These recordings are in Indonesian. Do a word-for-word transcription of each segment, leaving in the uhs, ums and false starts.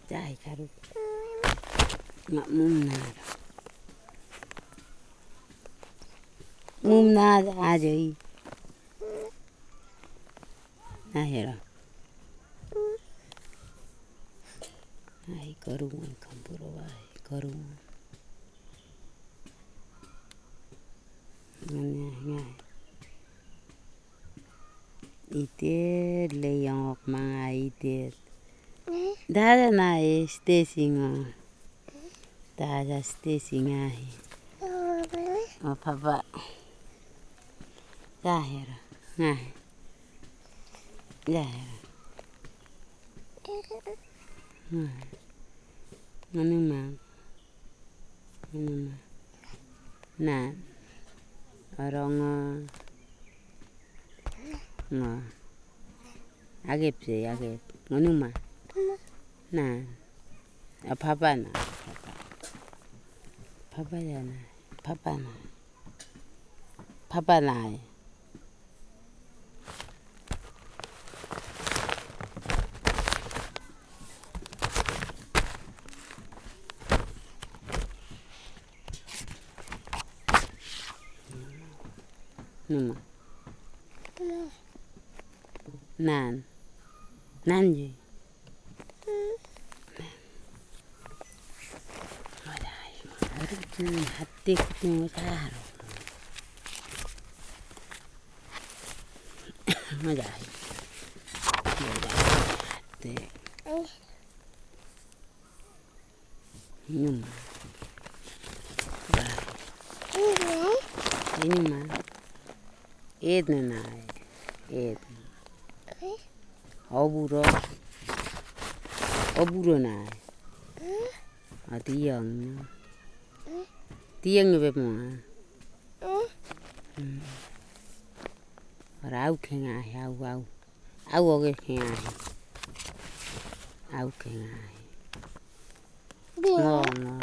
Chạy charu. Ngạ mum na. Mum na a rồi. Na hera. Ai karu kampuro ai karu. Nganya nganya. Ite le yang ok ma ite. Dada na Stacy nga. Dada Stacy nga. Oh papa. Dahera. Nga. Dahera. Nga. Nganu ma. Nganu ma. Na. Orang nga. Agep se agep. Nganu ma. Na. A papa na. Papa. Papa ya na. Papa na. Papa na. Numa. Nan. Nan gì? Hati kutung kar. Majai. Hati. Numa. Numa. Ed na na. Ed. Oburo. Oburo na. Ati yang. Tiếng như vậy mà. Rau khen ai au au. Au cái khen ai. Au khen ai. Ngon ngon.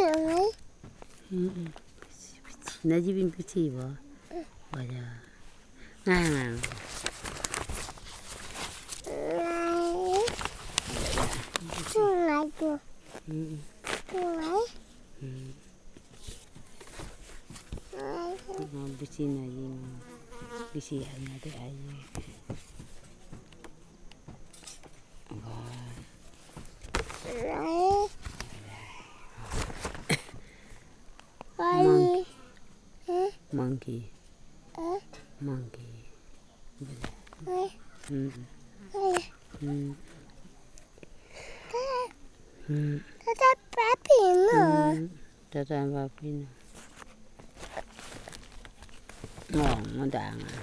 Nó chỉ biết cái gì vậy? Bây giờ. Ngay mà. Không lại được. Ừ. Không lại. Ừ. Bisi na gì bisi anh na thế ai monkey monkey ừ ừ ừ Tata papi nữa. Tata papi nữa. Ngon nó đàng à.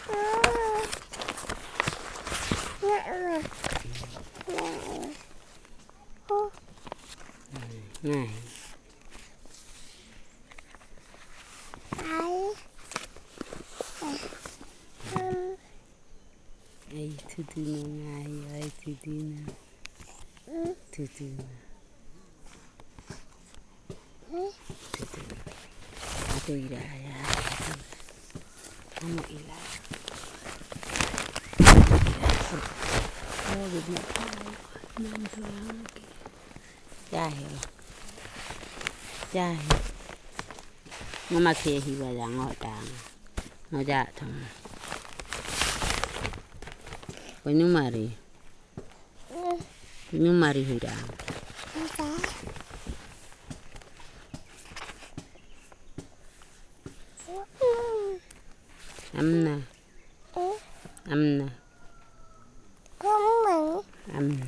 Này. Ai thứ tư nó ngay ai thứ tư nó. Thứ tư nó. Thứ tư. Tôi đã ya. Kamu ilah. Oh, begini. Nanti lagi. Jahil. Jahil. Mama kehi baca ngodang. Ngojak thong. Ini mari. Ini mari hudang. Amna. Amna. Không Amna.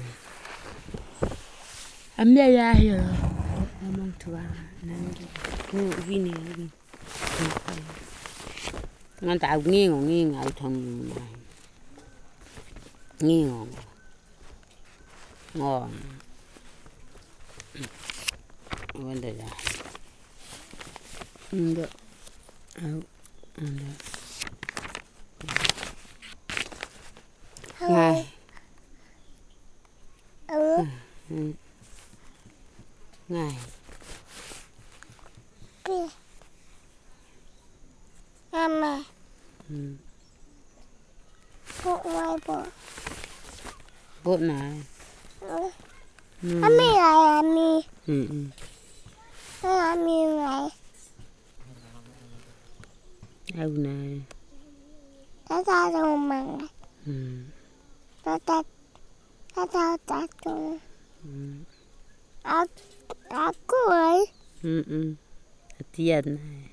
Amna ya ya. Among tua nanti. Ku vini vini. Ngan tao nghe ngon nghe ngào thằng này. Nghe ngon. Ngon. Vấn đề là. Được. Out. Được. Ngay. Ừ. Ừ. Ngay. Kìa. Mama. Ừ. Bộ ngoài bộ. Bộ này. Ừ. Ami này, ami. Ừ, ừ. Ami này. Au này. Ta ta đâu mà. Ừ. Ta ta. Ta ta ta ta. Ừ. À, aku ấy. Ừ, ừ. Tiền này.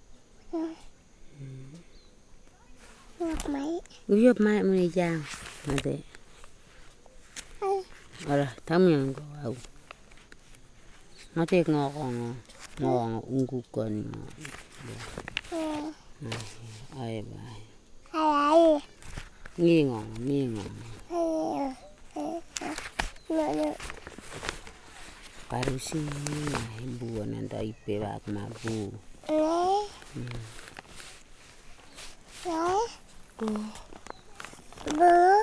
Ngọc mấy. Ui, mai mới giang. Mà thế. Rồi, thăm nhận có au. Nó tiếc ngọt ngon. Ngon ung cần. Ai bài. Ai ai. Nghi ngon, nghi ngon. Baru sih buah nanti ipe bak mabu. Đấy. Đấy. Bơ.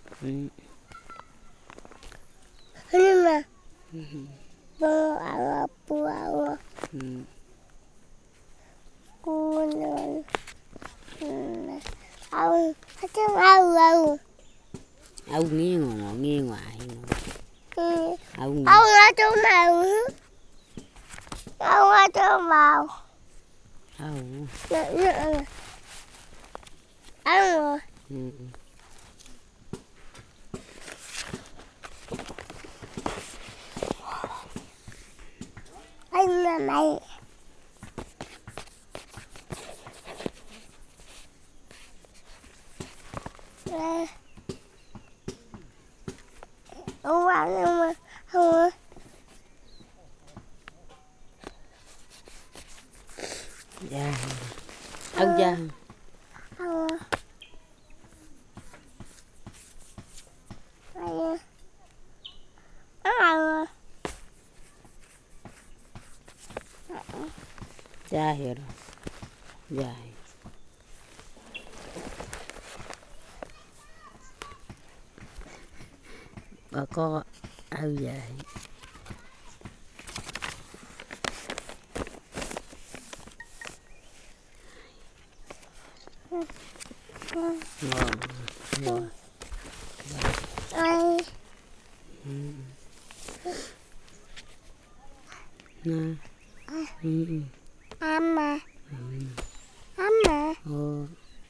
Ini mah. Bơ alo pu alo. Kunon. Au, hacang au au. Au nghi ngon, nghi ngoại. Au nghi. Au ra chỗ nào? Au ra chỗ vào. Au. Ăn rồi. Ừ. Anh là mày. Không ăn nhưng mà không. Dạ. Ăn dạ. Không. Ăn. Ăn. Dạ hiểu rồi. Dạ. Bà có áo dài. Ngon. Ngon. Ai. Nè. Ừ. Ăn mà. Ăn mà. Ồ.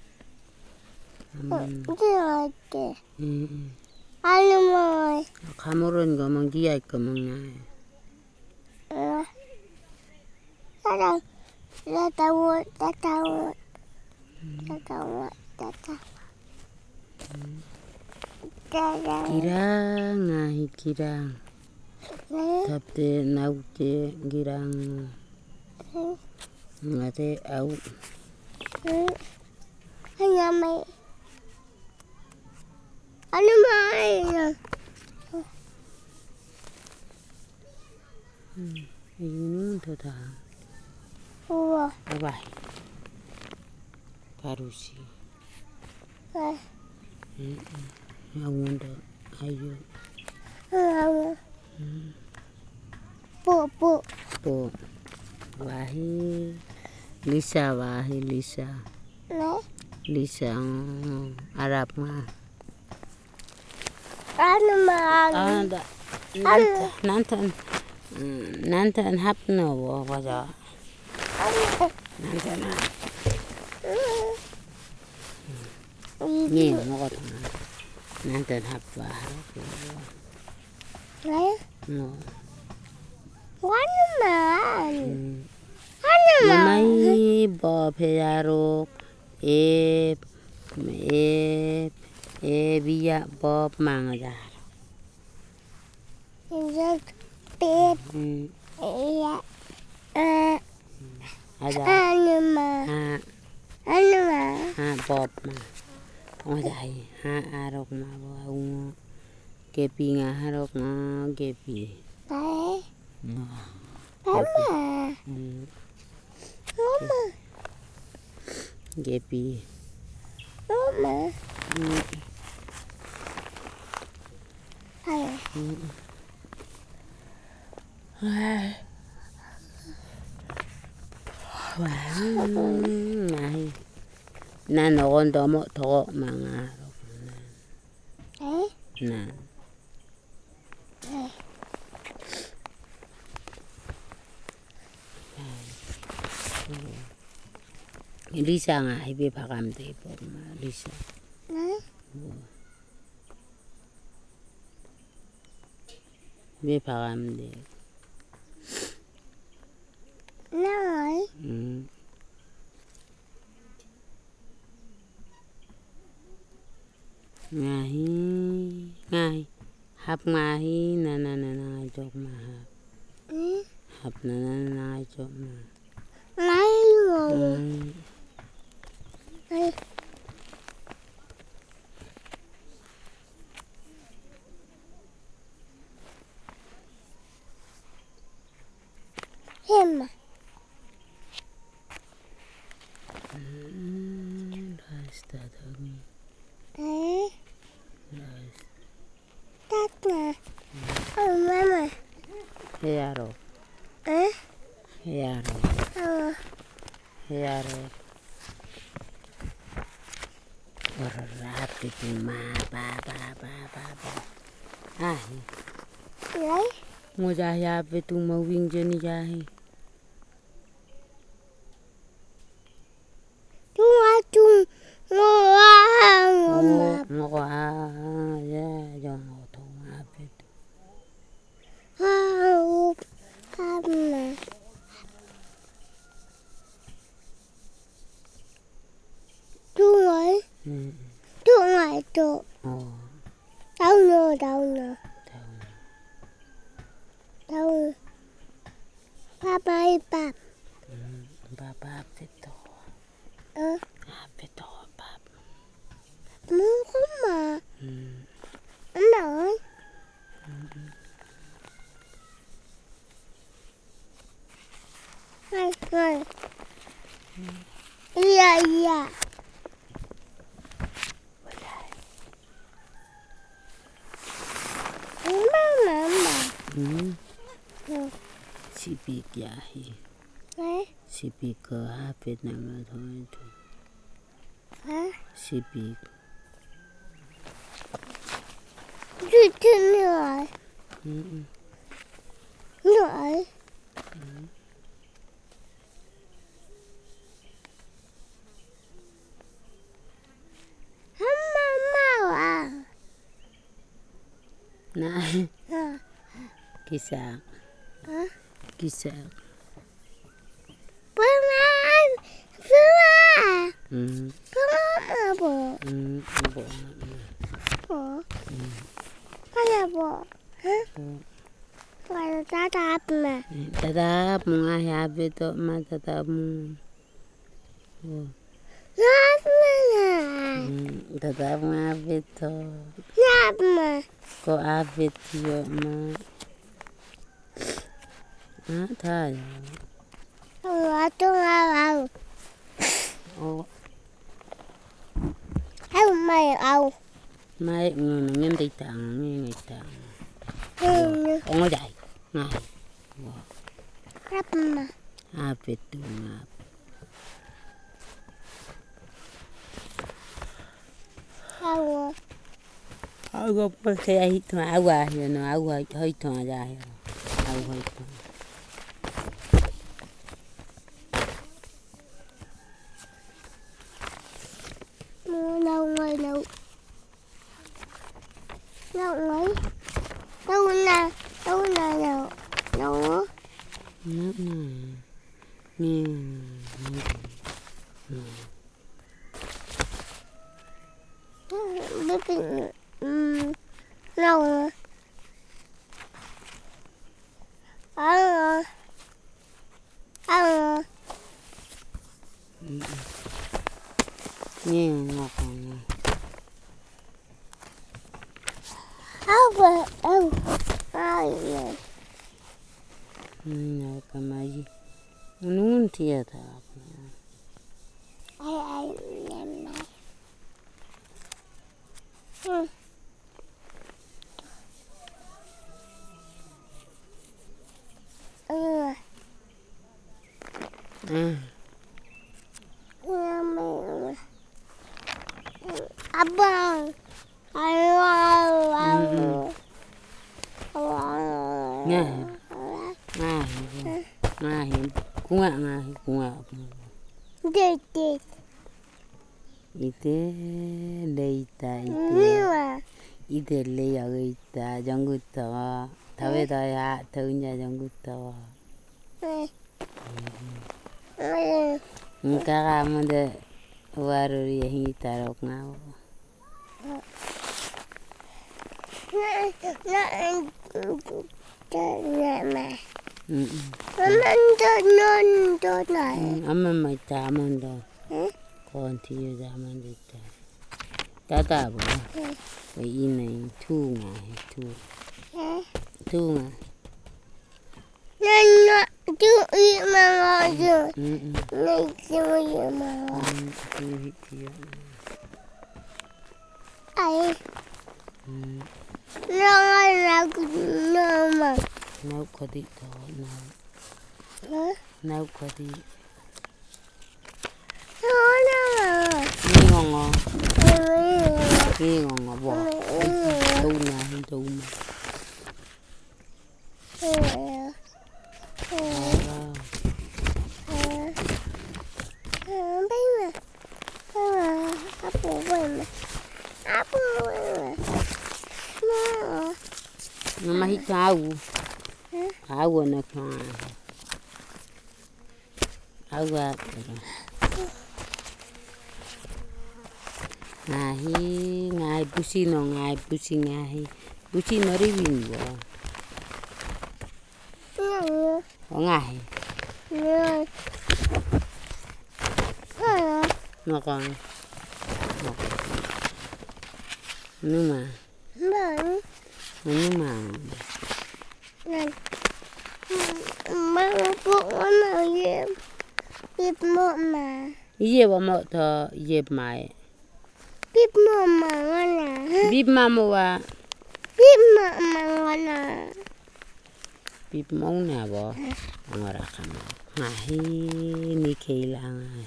Gì rồi kìa. Ừ. Ăn rồi. Kamerun có mang gì ai có mang này. Ờ. Ra đâu. Ra đâu. Ra đâu. Ra đâu. Ra đâu. Ra đâu. Kirang ai kirang. Tapi nau te kirang. Ngate au. Anh nhà mày. Anh mày. Ini tuh dah. Ủa. Bye. Baru sih. Rồi. Aku ndak ayo. Ờ. Bộ bộ. Po. Wahi. Lisa wahi Lisa. Đấy. Lisa Arab mah. Anh mà. Ada. Nanti nanti nanti hap no waja. Nanti na. Ni ngot. Nanti hap wah. Đấy. No. Anh mà. Anh mà. Mai bo peyarok e e e biya bob mangja. Rất biết. Dạ. À. Ada. Anh mà. Ha. Anh mà. Ha bob ma. Ojai ha arok ma wa kepi nga harok nga kepi. Đấy. No. Mama. Mama. Kepi. Mama. Ai. Wow. Wow. Này. Nè nó còn đó một thọ mà ngà. Đấy. Nè. Đây. Lisa ngai be phagam te por ma Lisa. Be phagam de. Nai. Hmm. Ngai ngai hap ngai na na na na jok ma hap. Hap na na na jok ma. Nai rồi. Nai. Hem mà. Rasta dami. Đấy. Rasta. Tắt nè. Ôi mama. Heyaro. Hả? Heyaro. Ờ. Heyaro. Rapi tu ma ba ba ba ba ba. Ah. Lấy. Ngo ja ya pe tu ma wing je ni ja he. Chung á chung. Ngô á ngô mà. Ngo a ya jo ngo to ma pe tu. Ha ngô. Ha mà. Chung ấy. Chung ấy chung. Đâu nữa đâu nữa. Đâu. Papa ơi pap. Papa peto. Ờ. Peto pap. Muốn không mà. Anh nói. Này này. Iya iya. Mama mama. Hmm. Ừ. Sipik ya he. Đấy. Sipik ke hapet na ma thôi tu. Hả? Sipik. Chú chú nữa. Hmm. Nữa. Mama mau à. Nai. Hả? Kisah. Hả? Kisah. Pernah. Pernah. Hmm. Pernah apa? Hmm. Bo. Apa? Apa apa? Hah? Kalau tatap mah. Tatap mga habi to ma tatap mo. Oh. Tatap mana? Hmm. Tatap mga habi to. Tatap mah. Ko habi yo ma. Ah, tayo. Kalau tu mau. Oh. Aku mau au. Mai ngono ngem tay tang ngem tang. Hmm. Ongo dai. Ngai. Tatap mah. Habi to ma. Au. Agua por que hay to agua, yo no agua hoy to ya. Agua hoy to. Đâu ngồi đâu. Đâu ngồi. Đâu nè. Đâu nè đâu. Đâu nữa. Nè nè. Nè. Biết um đâu nữa. Ở nữa. Ở nữa. Nè ngọc nè. Ở về. Ở. Ai vậy? Nè kamai. Nun tia ta. Ai ai làm này. Ừ. Ừ. Ừ. Abang. Ayo. Ayo. Nghe. Nghe. Nghe. Cũng ngạ nghe. Cũng ngạ. Ite ite. Ite leita ite. Niwa. Ite leya ita 정부터 다외다야 더우냐 정부터. 응. Engkau kamu deh waru ya hitarok ngau. Na na Hmm. non non này. Amma mai taman do. Konti yo zaman dita. Tata bo. Wai inai tu ngai tu. Tu ngai. Nên nó chú ý mà ngồi rồi. Hmm. Nên chú ý mà ngồi. Tu hiti. Ai. Hmm. Nó là nó mà. Nau kodi to nau. Hả? Nau kodi. Nó nó mà. Ni ngongo. Ừ. Ni ngongo bo. Tu na hin tu ma. Ừ. Mama hita au. Au na ka. Au ga. Ngahi ngai pusi no ngai pusi ngahi. Pusi no riwin bo. Ngahi. Nó con. Nhưng mà nhưng mà Mang phụ nó dẹp dẹp mọ mà Iya ba mo to yeb mai. dẹp mọ mà ngon à Bib mamo wa. dẹp mọ mà ngon à Bib mo na bo. Ngora kama. Ngahi ni kailangan.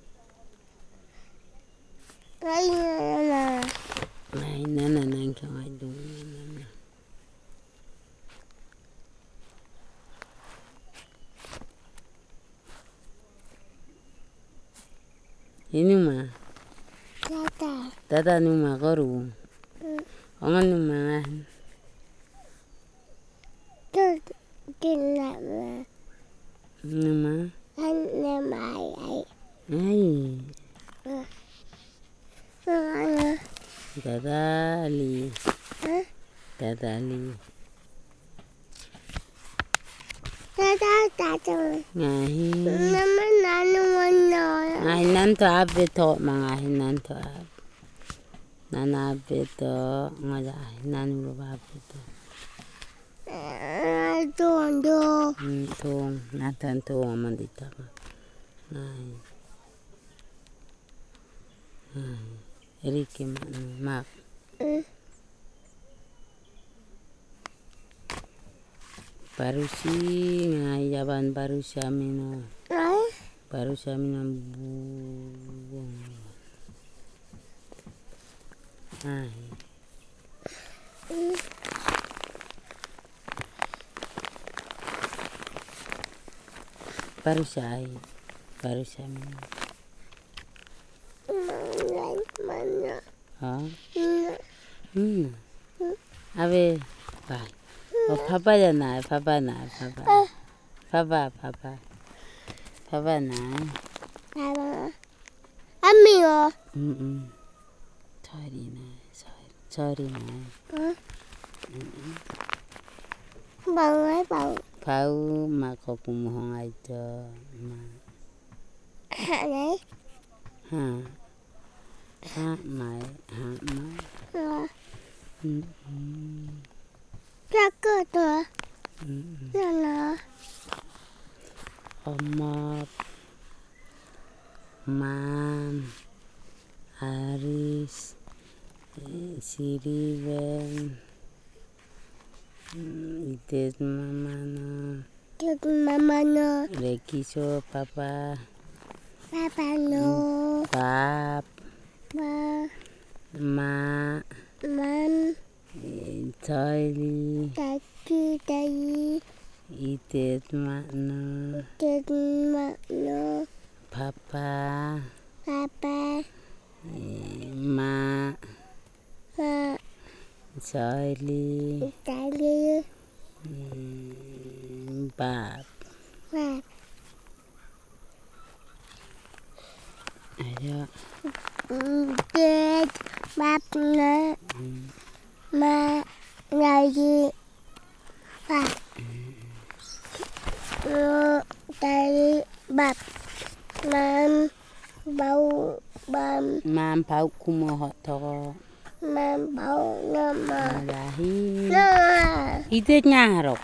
cái là Ngai nana nang ka ai dung nana. Ini mah. tata Tata nu mah koru. Ongan nu mah. tôi tin là mà Nu mah. anh là mày ấy Ai. ngon Tata ali. hả Tata ali. tata tata Ngahi. nó mới nói luôn rồi Ngahi nan to abe to mangahi nan to ab. Nan abe to ngajai nan uro abe to. tuần đồ Tong natan tong mandita. Ngai. Ngai. Erike mak. Baru si ngai jaban baru si amino. đấy Baru si amino buong. Ngai. Baru si ai. Baru si amino. mà mà Ha? nó Hmm. Abe. Bye. Oh, papa ya na, papa na, papa. Papa, papa. Papa na. Papa. Amigo. Mm mm. Sorry na, sorry. Sorry na. Hả? Bầu ấy bầu. Pau mà có cùng hong ai cho mà. Hả đấy? Ha. Ha mai, ha mai. Ờ. Mm mm. Ra cơ tựa. Mm mm. Là là. Oma. Mam. Aris. Siriven. Itet mama no. Được mama nó. Rekiso papa. Papa nó. Pap. Ba. Ma. Man. Toili. Taki tay. Itet ma no. Được mà nó. Papa. Papa. Ma. Ma. Charlie. Charlie. Bab. Bab. Ayo. Dad. Bab na. Ma. Lagi. Bab. Dari bab. Mam. Bau. Bam. Mam bau kumohot to. Mam bau nama. Lahi. Nah. Ite nyarok.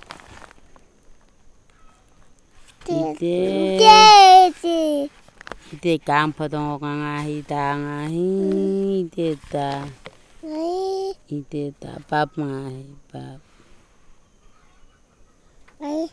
Ite. Ite. Ite kampo dong ngahi tangahi. Ite ta. Ite ta bab ngahi bab. Bab.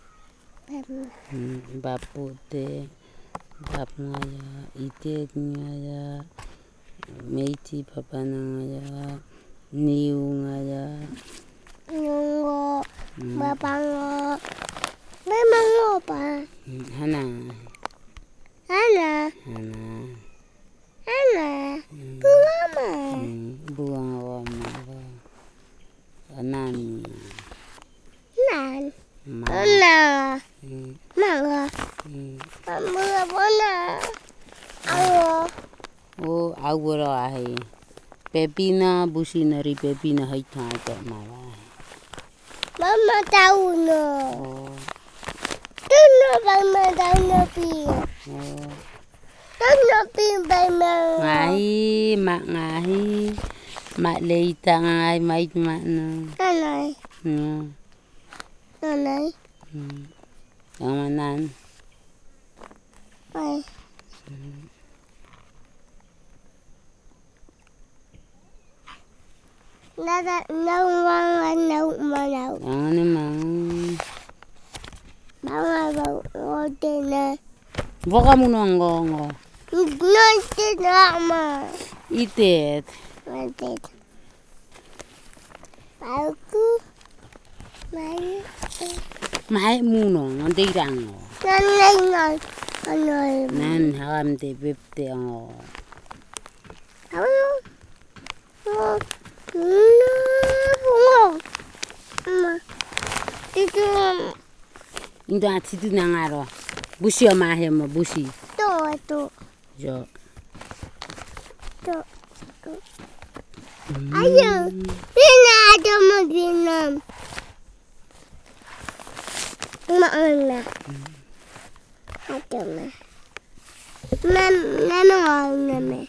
Bab putih. Bab ngaya. Ite ngaya. Meiti papa ngaya. Niu ngaya. Nunggu. Bapak ngo. Memang apa? Hana. Hana. Hana. Hana. Buang apa? Buang apa? Nan. Nan. Ma. Mana? Hmm. Mana? Hmm. Mama mana? Ayo. Oh, awuro ahi. Pepina businari pepina hai thai ta mara. Mama tahu no. Oh. Tuno mama tahu no pi. Oh. Tuno pi mama. Ngahi, mak ngahi. Mak leita ngai mai mak no. Nanai. No. Nanai. Hmm. Yang manan. Ai. Nada nau mang nau mau. Yang ni mang. Mama bau ngote na. Boka munongo ngo. Ngote na ma. Itet. Ngote. Aku. Mai. Mai munong ndei rango. Nanai ngai. Nanai. Nan ham te bepte ngo. Ayo. Oh. Bungo. Ma. Itu Indo atidu nangaro. Busi o mahe mo busi. to to. Jo. To. Ayo. Ini ada mau binam. Mana? Ada mah. Mem, mem mana mah?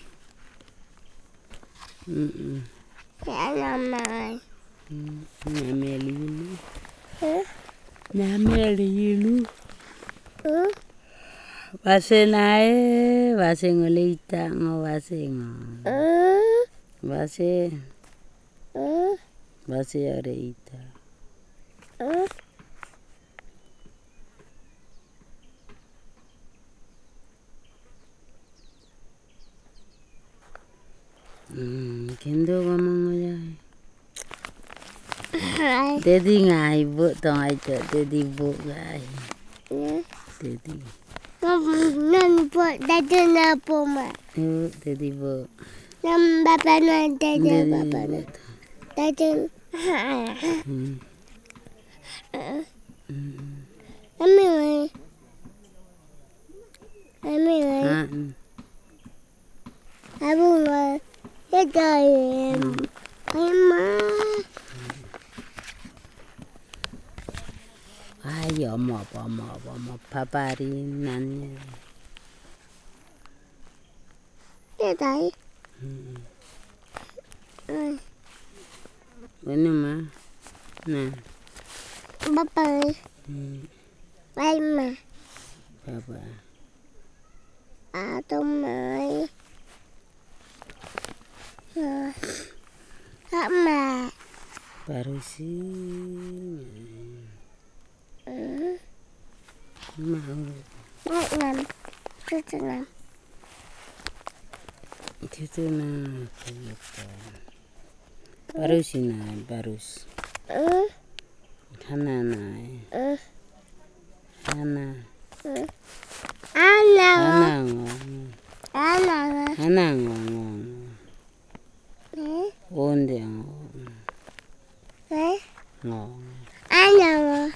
Hmm. Ya nama. Namelilu. Huh? Namelilu. Huh? Wase nae, wase ngoleita ngo wase ngo. Huh? Wase, Huh? wase areita. Huh? Hmm, kendo ngomong aja. Hai. Dedi ngai bu tong aja, dedi bu ngai. Ya. Dedi. Kamu nan buat dada apa mah? Oh, dedi bu. Nam bapa nan dada Dedi bapa bu. nan. Dada. Hmm. Ami oi. Ami oi. Ah. Abu oi. Dada em. Ai ma. Ay, omo, omo, omo, papari nani. Dada. Hmm. Ai. Ini mah. Nah. Bapa oi. Hmm. Ai ma. Papa. Atau mai. Kak ma. Baru sih. Hmm. Mau. Baik nam. Itu nam. Gitu nah. Baru sih nah, baru. Hmm. Hana nah. Hmm. Hana. Hmm. 하나, 하나고 하나, 하나고 네, 온대요. 네, 어. 하나,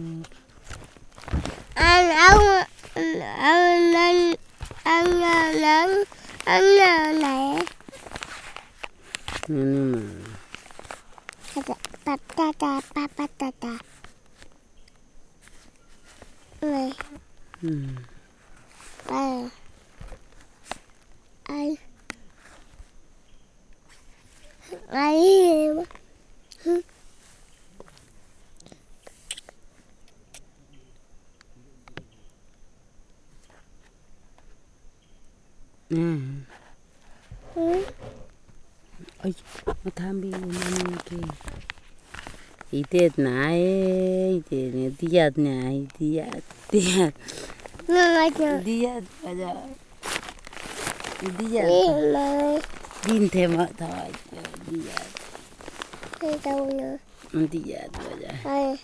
하나, 하나, 하나, 하나, 누누만 하나, 빠따다, 빠빠따다. 네, 음. 아유, 아유, 아유, 응. 응, Ôi, nó tham bi nó kì. Itet nae, itet tiat nae, tiat, tiat, 맞아. tiat 맞아. Tiat. 이마, Din thêm ở thôi, tiat. 이다우나, Tiat 맞아. 아유,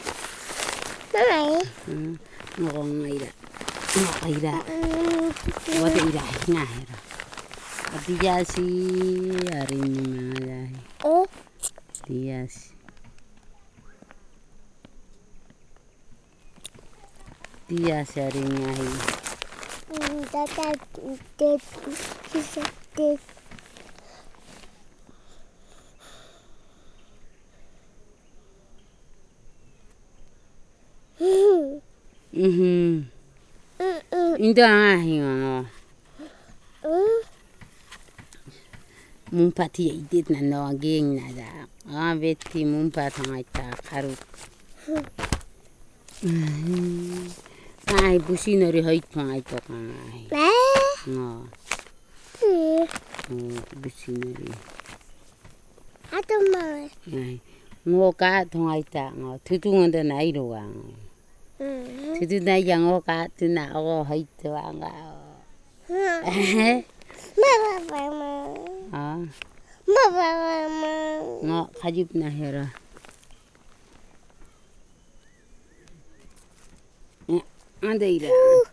나이, Ừ, ngon ngay đó. Ngay đó. 음, Có thể là ngay đó. Tiat si hari ni mana? 어, Tiat. Tiat hari ni hari. 음, 나다, 내, 기사, 내, 음, Ừ. 음, 음, Inte ai ngon. 음, Mun pati itit na no ging na da. Ah beti mun pat ngai ta karu. Ai busi nori hoit ngai to ngai. 네, Ngo. 음, Busi nori. 아줌마, Ngai. Ngo ka thongai ta ngo. Thutu ngonda nai ro wa. 음, Thutu na yang ngo ka tu na o hoit to nga. 음, 마마마마, Ah. 마마마마, Ngo khajip na hera. Ande ira.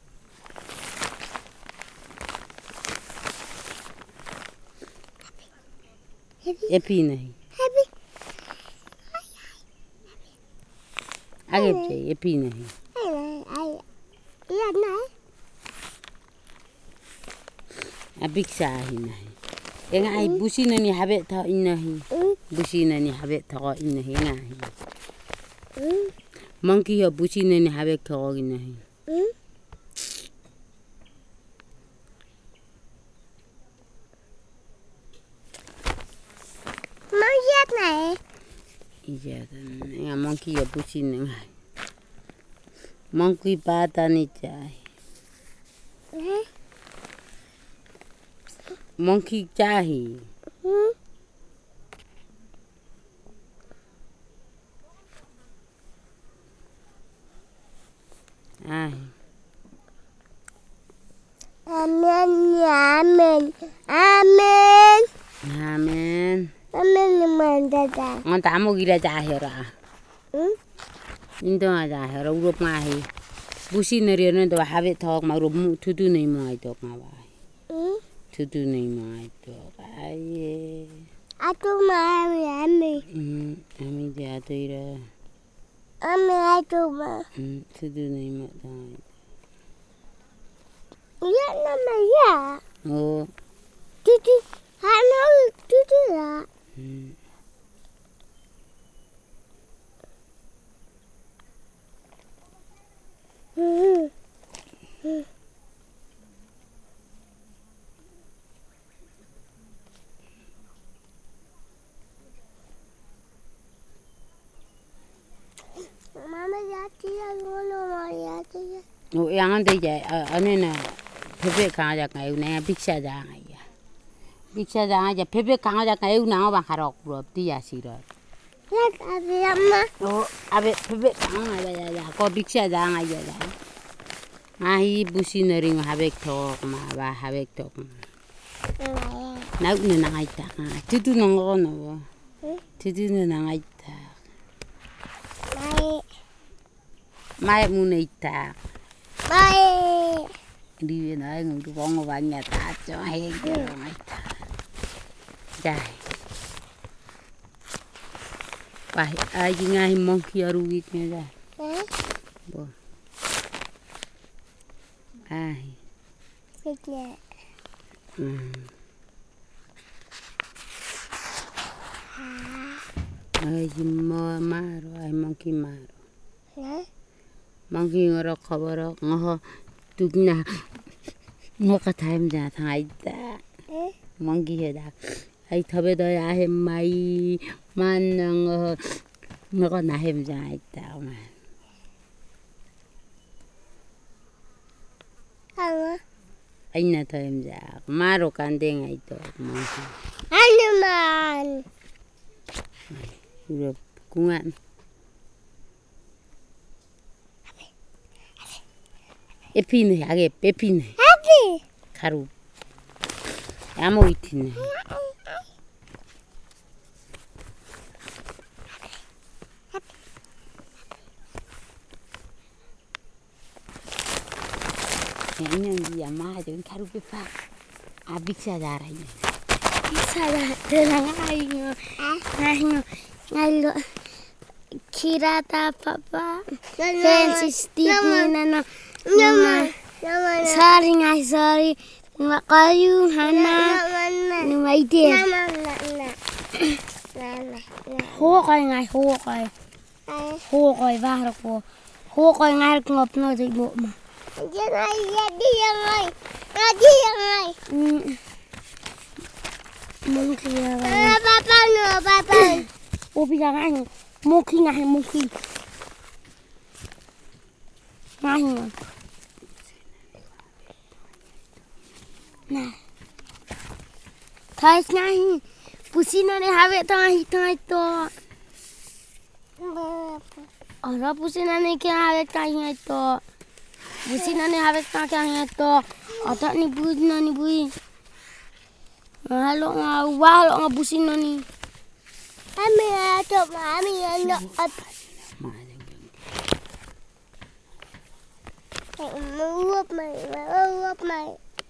Epi nahi. 해비, Agep chai epi nahi. 아이, 아이, 이랬나? Abik sahi nahi. Enga ai busi nani habet tha inahi. 응, Busi nani habet tha inahi enga. 응, Monkey ya busi nani habet tha inahi. 응. 뭐였나? Ija enga monkey ya busi nani. Monkey pata ni chai. 응, Monkey chahi. 응. Ai. 아멘, 아멘, 아멘. Amen. 아멘이 뭔데다? Ngon ta mo gira chahera. 응? Indo chahera urop ngahi. Busi nari no do habet tha ma ro mu thudu nei mo ai to ma ba. 응? Thudu nei mo ai to. Ai. 아줌마, 아멘, Ừ, ami ja to ira. 아멘, 아줌마. Ừ, thudu nei mo dai. 이랬나 말이야. Ô. 두두, 하나, 두두야. Ừ. 응, 응. Mama yatıya bunu var yatıya. Ô yang ande ja ane na phebe ka ja ka u na biksa ja ngai ya. Biksa ja ngai ja phebe ka ja ka u na ba kharok ro ti ya si ro. Ya abi amma. Ô abe phebe ka ngai ba ya ya ko biksa ja ngai ya ja. Ai busi nari ngo habek thok ma ba habek thok. Na u na ngai ta. Tudu no ngo no. Tudu na ngai ta. Mai, Mai mu nei ta. mai. đi nói người bông ngồi nhà ta cho hay cho mày trời bài ai chỉ ngay mong kia rugi kia ra bo ai ai chỉ mò maro ai mong kia maro mong kia ngoro khoboro ngho tukna ngô cả tham gia thay ta mong kia đã ai thবে đó ai mai man ngô ngô có na hem ra ta mà anh na thôi em ra maro can đen ai to mong anh man rồi cũng ăn 에피네 아게 에피네 하피 가루 야모 이티네 얘는 야마 좀 가루 빼파 아 빅사 자라 이네 빅사다 들랑 아이고 아이고 아이고 키라다 파파 펜시 스티브는 Nama, sorry ngai sorry, nama kayu hana, nama ide. Nama, nama, nama. Ho kai ngai ho kai, ho kai bahar ko, ho kai ngai ngop no di bo ma. Jangan jadi yang ngai, jadi yang ngai. Mungkin ya. Papa no, papa. Opi jangan, mungkin ngai mungkin. Ngai. Nah, thai ngai, pusina ne have thai thai to. Ora pusina ne kya have thai ngai to. Pusina ne have thai kya ngai to. Ata ni bui na ni bui. Halo nga walo nga pusina ni. Ami ato mami ando at. Uap mai, uap mai.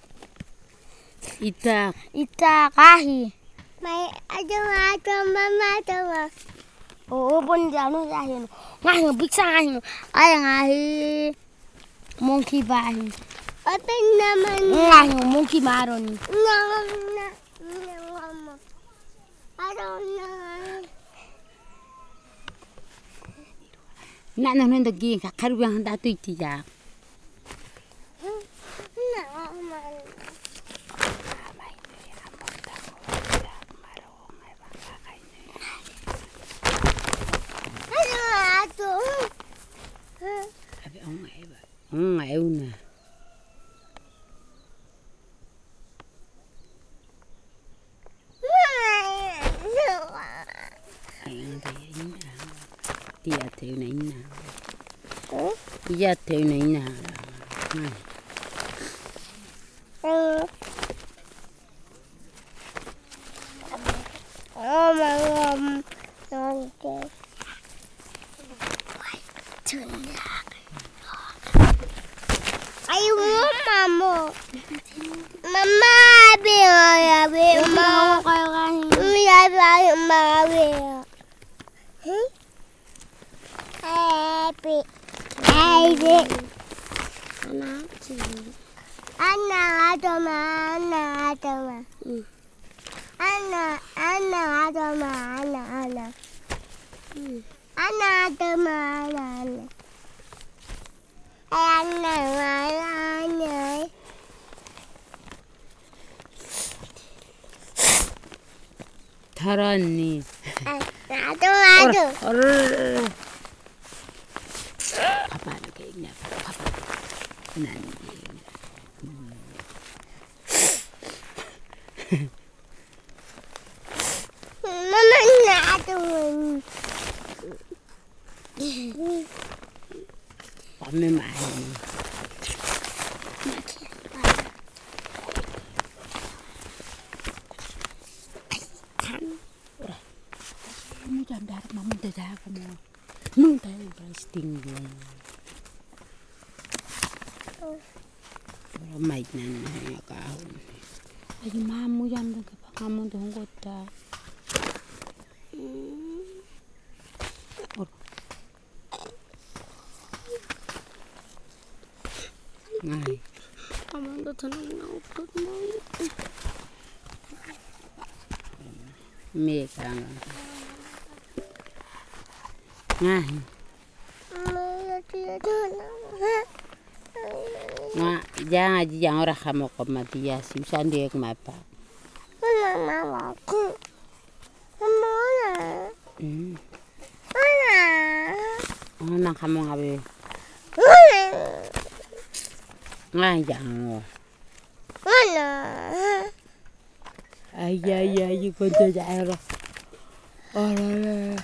Ita Ita kahi. Mai ada ada mama ada. Oh pun janu jahin. Ngahi biksa ngahi. Ay ngahi monkey bahi. Apa namanya? Ngahi monkey maron. Nama nama. Ada nama. nak nak nak dagi karu yang hendak tu itu ya. Ông ngẹo nè. Dia theo này nè. Dia theo này nè. Oh my God. Okay. Ayo mama. Mama be ya be mama kayo kayo. Ya be mama be. Hmm? Happy. Happy. Anak sih. Anak ada mana ada mana. Anak anak ada mana anak. Anak ada mana anak. Anak mana anak. Tharani. Aduh aduh. Papa ada kayaknya. Papa. Nanti. Mama aduh. Kami main. Kamu jangan darah mama dah kamu. Nung tayo ba sting mày nè nè cả aji mamu jam da ka kamu do ngotta ngai kamu do tanang na upot mo me ka ngai nga jangan aja jangan orang kamu kok mati ya sih sandi ek mapa mama aku mana hmm mana mana kamu ngabe ngai jangan mana ay ay ay konto jaero ora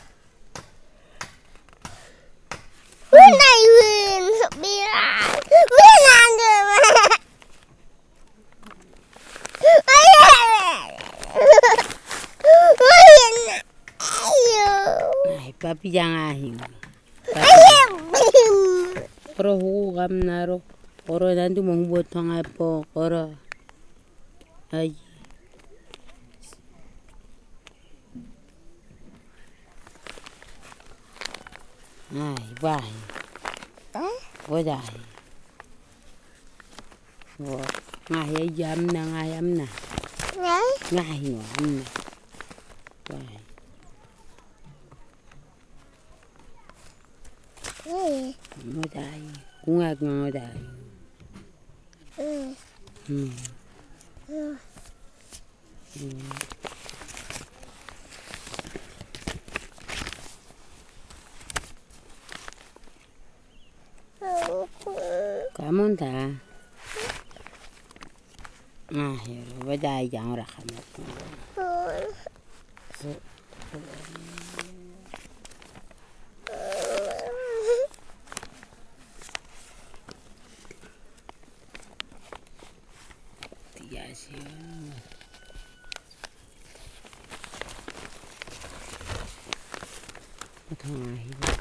mana win bilang bilang ay papi jangan ahin oro hu gam naro oro nanti mau buat tangai po oro ay ay bye Wadah, wah, ngah jam na ngah jam na, ngah hiu am na, wah, wadah, ngah ngah wadah, hmm, hmm. Kamu dah, ah ya, wadah jangan orang kamu. Tiga sih, tengah hidup.